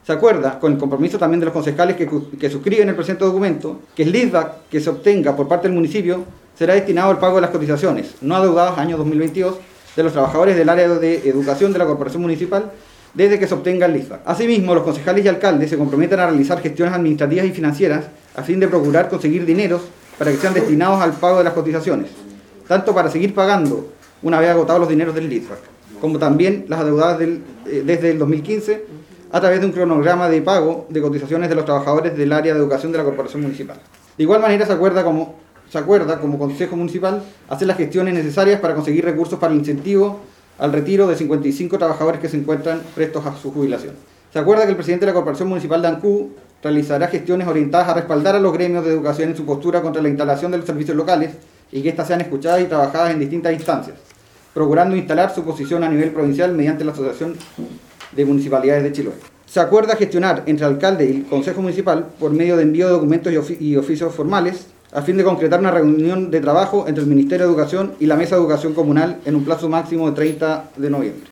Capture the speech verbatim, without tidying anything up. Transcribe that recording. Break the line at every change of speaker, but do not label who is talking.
Se acuerda, con el compromiso también de los concejales que, que suscriben el presente documento, que el LISBAC que se obtenga por parte del municipio será destinado al pago de las cotizaciones no adeudadas año dos mil veintidós de los trabajadores del área de educación de la Corporación Municipal desde que se obtenga el LISBAC. Asimismo, los concejales y alcaldes se comprometen a realizar gestiones administrativas y financieras a fin de procurar conseguir dineros para que sean destinados al pago de las cotizaciones, tanto para seguir pagando una vez agotados los dineros del LISBAC, como también las adeudadas del, eh, desde el dos mil quince a través de un cronograma de pago de cotizaciones de los trabajadores del área de educación de la Corporación Municipal. De igual manera, se acuerda como, se acuerda como Consejo Municipal hacer las gestiones necesarias para conseguir recursos para el incentivo al retiro de cincuenta y cinco trabajadores que se encuentran prestos a su jubilación. Se acuerda que el presidente de la Corporación Municipal de Ancud realizará gestiones orientadas a respaldar a los gremios de educación en su postura contra la instalación de los servicios locales y que éstas sean escuchadas y trabajadas en distintas instancias, procurando instalar su posición a nivel provincial mediante la Asociación de Municipalidades de Chiloé. Se acuerda gestionar entre el alcalde y el Consejo Municipal por medio de envío de documentos y, ofi y oficios formales a fin de concretar una reunión de trabajo entre el Ministerio de Educación y la Mesa de Educación Comunal en un plazo máximo de treinta de noviembre.